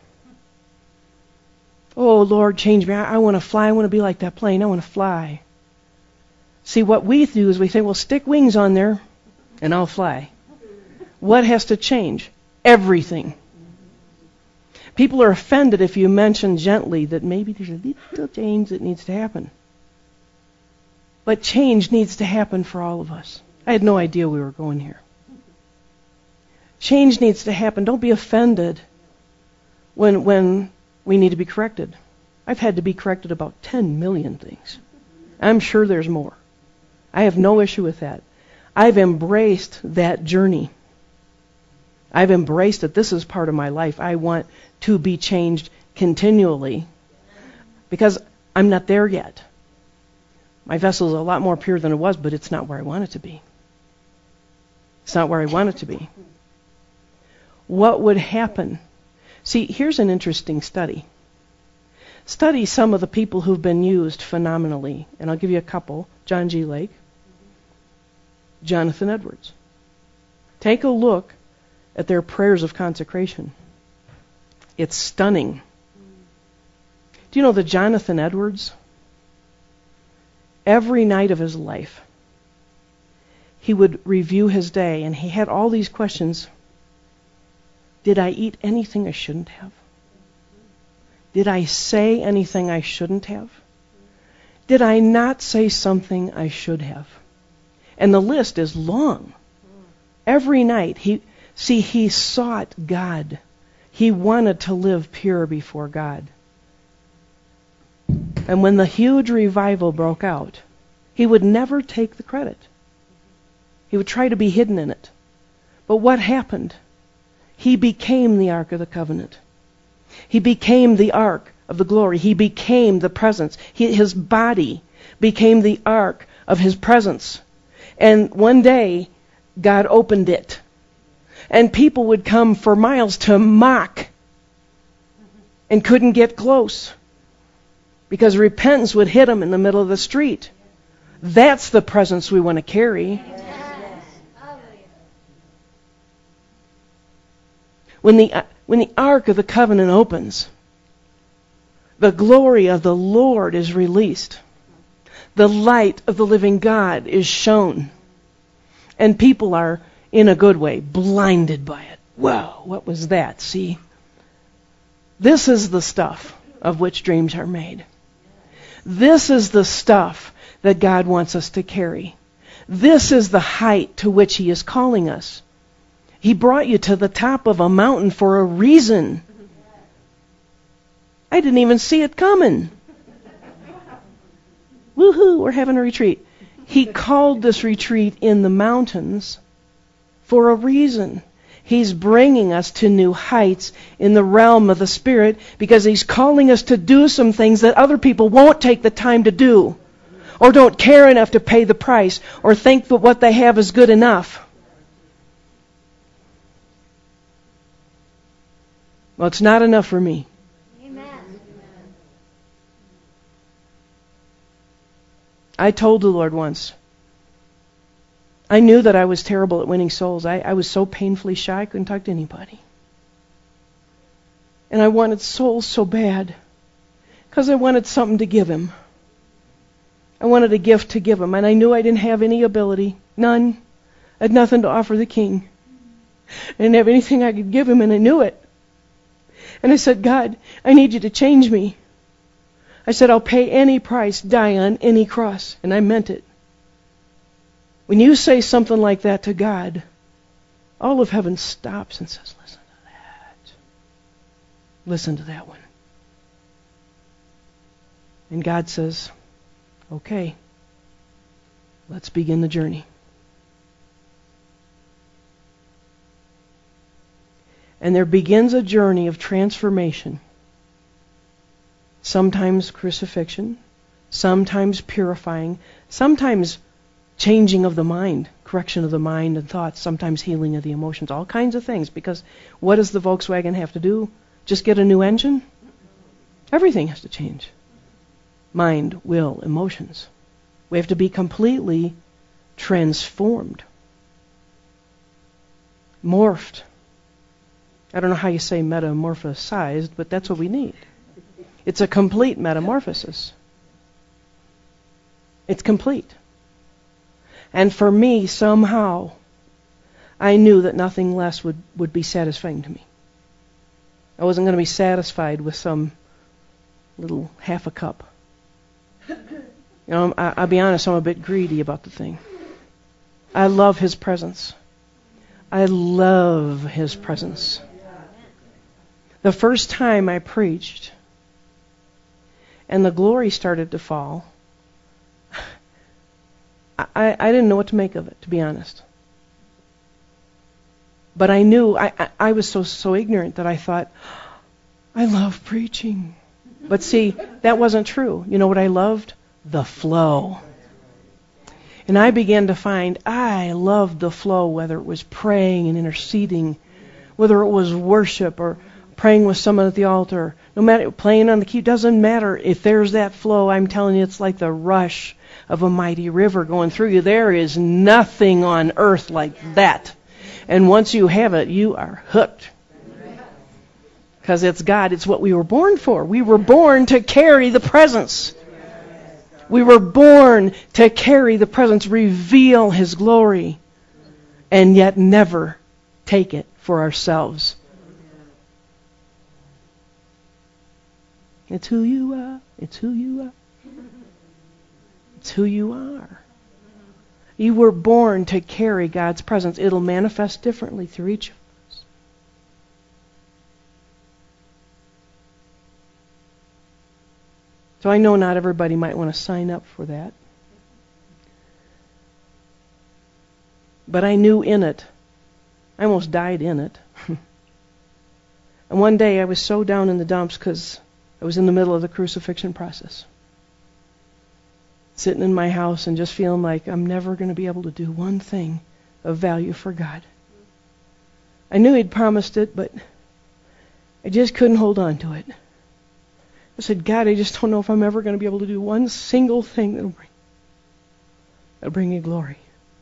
Oh, Lord, change me. I, I want to fly. I want to be like that plane. I want to fly. See, what we do is we say, well, stick wings on there and I'll fly. What has to change? Everything. People are offended if you mention gently that maybe there's a little change that needs to happen. But change needs to happen for all of us. I had no idea we were going here. Change needs to happen. Don't be offended when when we need to be corrected. I've had to be corrected about ten million things. I'm sure there's more. I have no issue with that. I've embraced that journey. I've embraced it. This is part of my life. I want to be changed continually because I'm not there yet. My vessel is a lot more pure than it was, but it's not where I want it to be. It's not where I want it to be. What would happen? See, here's an interesting study. Study some of the people who've been used phenomenally, and I'll give you a couple. John G. Lake, Jonathan Edwards. Take a look at their prayers of consecration. It's stunning. Do you know that Jonathan Edwards, every night of his life, he would review his day, and he had all these questions. Did I eat anything I shouldn't have? Did I say anything I shouldn't have? Did I not say something I should have? And the list is long. Every night, he see, he sought God. He wanted to live pure before God. And when the huge revival broke out, he would never take the credit. He would try to be hidden in it. But what happened? He became the Ark of the Covenant. He became the Ark of the glory. He became the presence. He, his body became the Ark of his presence. And one day, God opened it. And people would come for miles to mock and couldn't get close because repentance would hit them in the middle of the street. That's the presence we want to carry. When the when the Ark of the Covenant opens, the glory of the Lord is released. The light of the living God is shown. And people are, in a good way, blinded by it. Whoa, what was that? See? This is the stuff of which dreams are made. This is the stuff that God wants us to carry. This is the height to which He is calling us. He brought you to the top of a mountain for a reason. I didn't even see it coming. Woohoo, we're having a retreat. He called this retreat in the mountains for a reason. He's bringing us to new heights in the realm of the Spirit because He's calling us to do some things that other people won't take the time to do or don't care enough to pay the price or think that what they have is good enough. Well, it's not enough for me. Amen. I told the Lord once, I knew that I was terrible at winning souls. I, I was so painfully shy, I couldn't talk to anybody. And I wanted souls so bad because I wanted something to give Him. I wanted a gift to give Him, and I knew I didn't have any ability, none. I had nothing to offer the King. I didn't have anything I could give Him, and I knew it. And I said, God, I need You to change me. I said, I'll pay any price, die on any cross. And I meant it. When you say something like that to God, all of heaven stops and says, listen to that. Listen to that one. And God says, okay, let's begin the journey. And there begins a journey of transformation. Sometimes crucifixion, sometimes purifying, sometimes changing of the mind, correction of the mind and thoughts, sometimes healing of the emotions, all kinds of things. Because what does the Volkswagen have to do? Just get a new engine? Everything has to change. Mind, will, emotions. We have to be completely transformed. Morphed. I don't know how you say metamorphosized, but that's what we need. It's a complete metamorphosis. It's complete. And for me, somehow, I knew that nothing less would, would be satisfying to me. I wasn't going to be satisfied with some little half a cup. You know, I, I'll be honest, I'm a bit greedy about the thing. I love His presence. I love His presence. The first time I preached and the glory started to fall, I, I didn't know what to make of it, to be honest. But I knew, I, I, I was so, so ignorant that I thought, I love preaching. But see, that wasn't true. You know what I loved? The flow. And I began to find I loved the flow, whether it was praying and interceding, whether it was worship or praying with someone at the altar, no matter, playing on the key, doesn't matter. If there's that flow, I'm telling you, it's like the rush of a mighty river going through you. There is nothing on earth like that. And once you have it, you are hooked. Because it's God. It's what we were born for. We were born to carry the presence. We were born to carry the presence, reveal His glory, and yet never take it for ourselves. It's who you are. It's who you are. It's who you are. You were born to carry God's presence. It'll manifest differently through each of us. So I know not everybody might want to sign up for that. But I knew in it. I almost died in it. And one day I was so down in the dumps because I was in the middle of the crucifixion process. Sitting in my house and just feeling like I'm never going to be able to do one thing of value for God. I knew He'd promised it, but I just couldn't hold on to it. I said, God, I just don't know if I'm ever going to be able to do one single thing that'll bring, that'll bring you glory.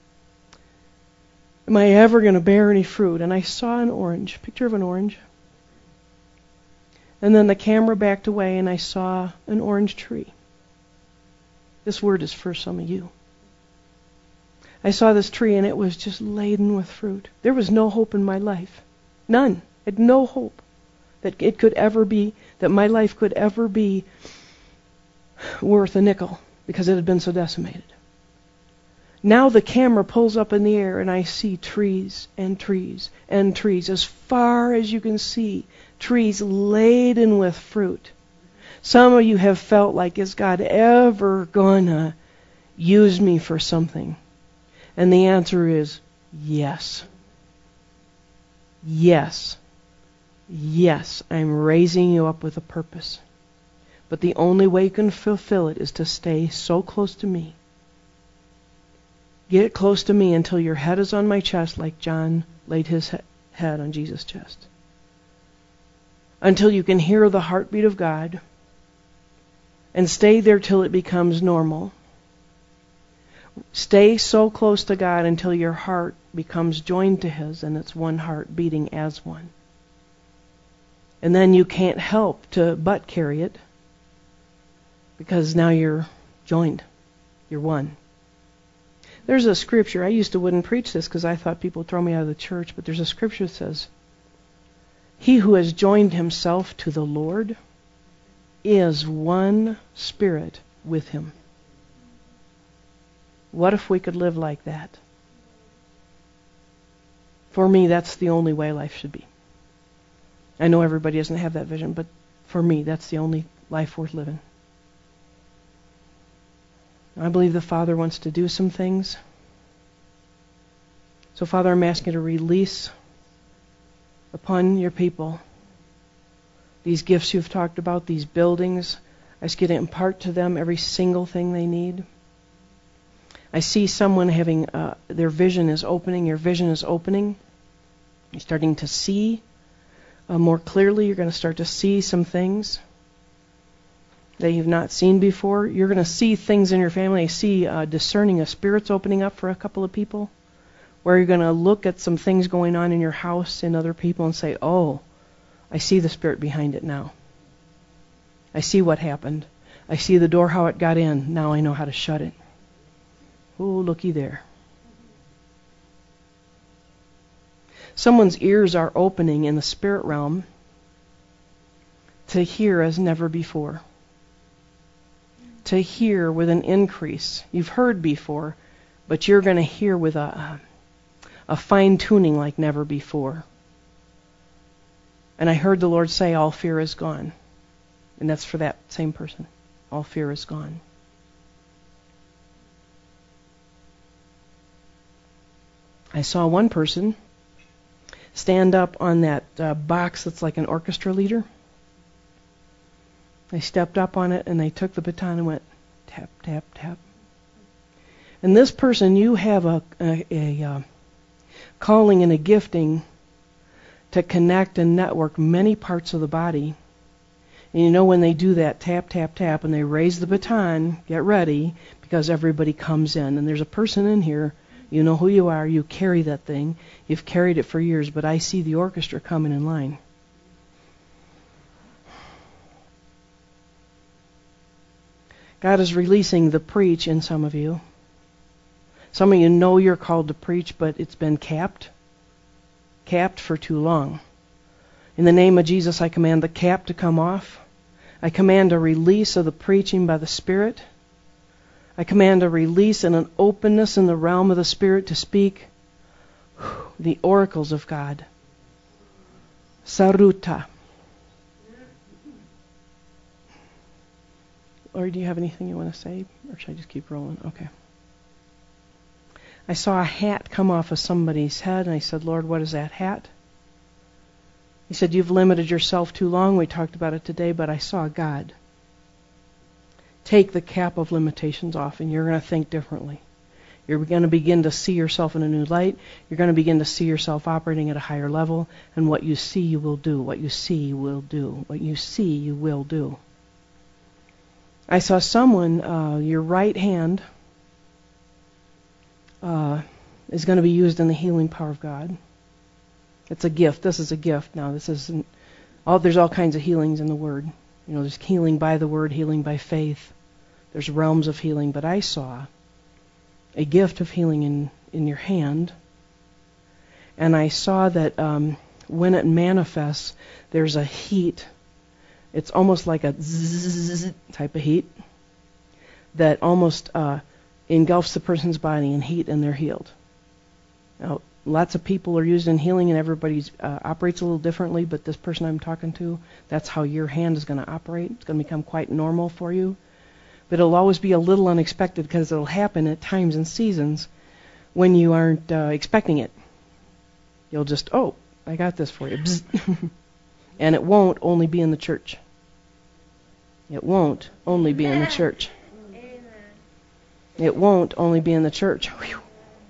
Am I ever going to bear any fruit? And I saw an orange, picture of an orange. And then the camera backed away and I saw an orange tree. This word is for some of you. I saw this tree and it was just laden with fruit. There was no hope in my life. None. I had no hope that it could ever be, that my life could ever be worth a nickel because it had been so decimated. Now the camera pulls up in the air and I see trees and trees and trees. As far as you can see, trees laden with fruit. Some of you have felt like, is God ever gonna use me for something? And the answer is yes. Yes. Yes, I'm raising you up with a purpose. But the only way you can fulfill it is to stay so close to me. Get close to me until your head is on my chest like John laid his he- head on Jesus' chest. Until you can hear the heartbeat of God. And stay there till it becomes normal. Stay so close to God until your heart becomes joined to His and it's one heart beating as one. And then you can't help to but carry it because now you're joined. You're one. There's a scripture. I used to wouldn't preach this because I thought people would throw me out of the church, but there's a scripture that says, He who has joined himself to the Lord is one spirit with Him. What if we could live like that? For me, that's the only way life should be. I know everybody doesn't have that vision, but for me, that's the only life worth living. I believe the Father wants to do some things. So, Father, I'm asking you to release upon your people these gifts you've talked about, these buildings. I ask you to impart to them every single thing they need. I see someone having, uh, their vision is opening, your vision is opening. You're starting to see uh, more clearly. You're going to start to see some things that you've not seen before. You're going to see things in your family. I see uh, discerning of spirits opening up for a couple of people, where you're going to look at some things going on in your house and other people and say, oh, I see the spirit behind it now. I see what happened. I see the door, how it got in. Now I know how to shut it. Oh, looky there. Someone's ears are opening in the spirit realm to hear as never before. To hear with an increase. You've heard before, but you're going to hear with a, a fine-tuning like never before. And I heard the Lord say, all fear is gone. And that's for that same person. All fear is gone. I saw one person stand up on that uh, box that's like an orchestra leader. They stepped up on it and they took the baton and went tap, tap, tap. And this person, you have a, a, a uh, calling and a gifting to connect and network many parts of the body. And you know when they do that tap, tap, tap, and they raise the baton, get ready, because everybody comes in. And there's a person in here, you know who you are, you carry that thing. You've carried it for years, but I see the orchestra coming in line. God is releasing the preach in some of you. Some of you know you're called to preach, but it's been capped. Capped for too long. In the name of Jesus, I command the cap to come off. I command a release of the preaching by the Spirit. I command a release and an openness in the realm of the Spirit to speak the oracles of God. Saruta. Lord, do you have anything you want to say? Or should I just keep rolling? Okay. I saw a hat come off of somebody's head, and I said, Lord, what is that hat? He said, you've limited yourself too long. We talked about it today, but I saw God take the cap of limitations off, and you're going to think differently. You're going to begin to see yourself in a new light. You're going to begin to see yourself operating at a higher level, and what you see, you will do. What you see, you will do. What you see, you will do. I saw someone, uh, your right hand uh, is going to be used in the healing power of God. It's a gift. This is a gift. Now, this isn't. All, there's all kinds of healings in the Word. You know, there's healing by the Word, healing by faith. There's realms of healing. But I saw a gift of healing in, in your hand. And I saw that um, when it manifests, there's a heat. It's almost like a zzz type of heat that almost uh, engulfs the person's body in heat, and they're healed. Now, lots of people are used in healing, and everybody uh, operates a little differently, but this person I'm talking to, that's how your hand is going to operate. It's going to become quite normal for you. But it'll always be a little unexpected because it'll happen at times and seasons when you aren't uh, expecting it. You'll just, oh, I got this for you. And it won't only be in the church. It won't only be in the church. It won't only be in the church. Whew.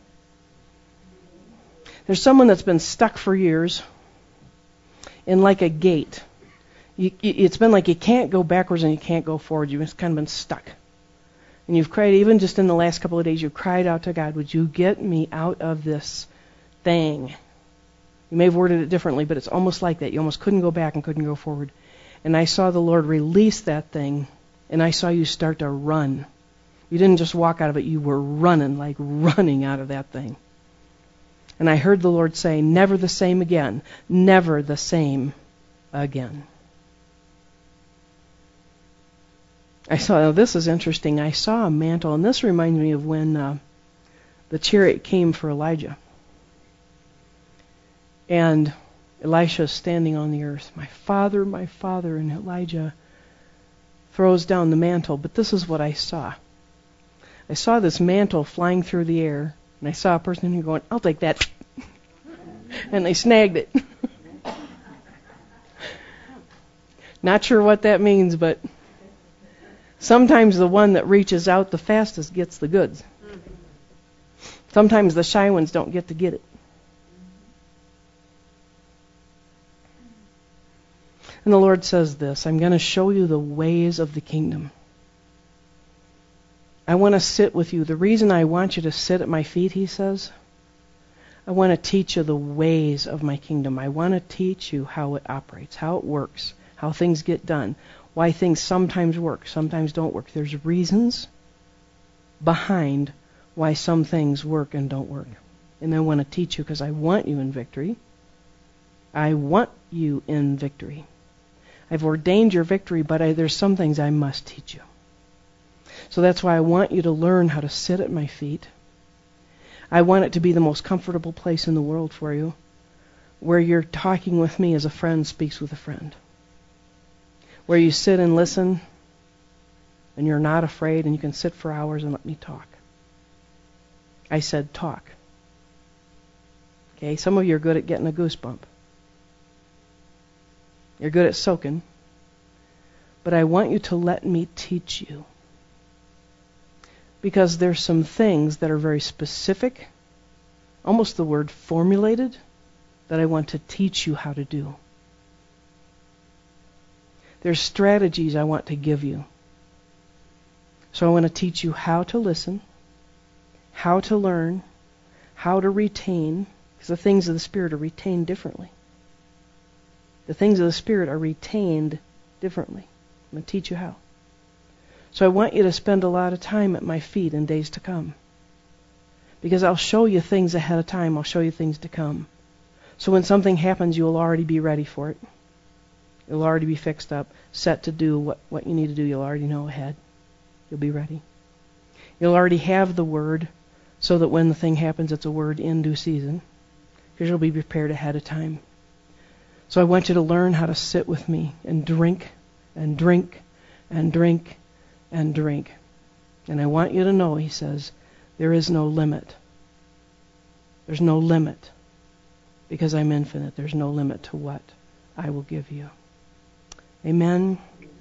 There's someone that's been stuck for years in like a gate. You, it's been like you can't go backwards and you can't go forward. You've just kind of been stuck. And you've cried, even just in the last couple of days, you've cried out to God, would you get me out of this thing? You may have worded it differently, but it's almost like that. You almost couldn't go back and couldn't go forward. And I saw the Lord release that thing, and I saw you start to run. You didn't just walk out of it, you were running, like running out of that thing. And I heard the Lord say, never the same again. Never the same again. I saw, now this is interesting, I saw a mantle, and this reminds me of when uh, the chariot came for Elijah. And Elisha is standing on the earth. My father, my father, and Elijah throws down the mantle. But this is what I saw. I saw this mantle flying through the air, and I saw a person here going, I'll take that. And they snagged it. Not sure what that means, but sometimes the one that reaches out the fastest gets the goods. Sometimes the shy ones don't get to get it. And the Lord says this, I'm going to show you the ways of the kingdom. I want to sit with you. The reason I want you to sit at my feet, he says, I want to teach you the ways of my kingdom. I want to teach you how it operates, how it works, how things get done, why things sometimes work, sometimes don't work. There's reasons behind why some things work and don't work. And I want to teach you because I want you in victory. I want you in victory. I've ordained your victory, but I, there's some things I must teach you. So that's why I want you to learn how to sit at my feet. I want it to be the most comfortable place in the world for you, where you're talking with me as a friend speaks with a friend. Where you sit and listen, and you're not afraid, and you can sit for hours and let me talk. I said talk. Okay, some of you are good at getting a goosebump. You're good at soaking. But I want you to let me teach you. Because there's some things that are very specific, almost the word formulated, that I want to teach you how to do. There's strategies I want to give you. So I want to teach you how to listen, how to learn, how to retain, because the things of the Spirit are retained differently. The things of the Spirit are retained differently. I'm going to teach you how. So I want you to spend a lot of time at my feet in days to come. Because I'll show you things ahead of time. I'll show you things to come. So when something happens, you'll already be ready for it. You'll already be fixed up, set to do what, what you need to do. You'll already know ahead. You'll be ready. You'll already have the word so that when the thing happens, it's a word in due season. Because you'll be prepared ahead of time. So I want you to learn how to sit with me and drink and drink and drink and drink. And I want you to know, he says, there is no limit. There's no limit. Because I'm infinite, there's no limit to what I will give you. Amen.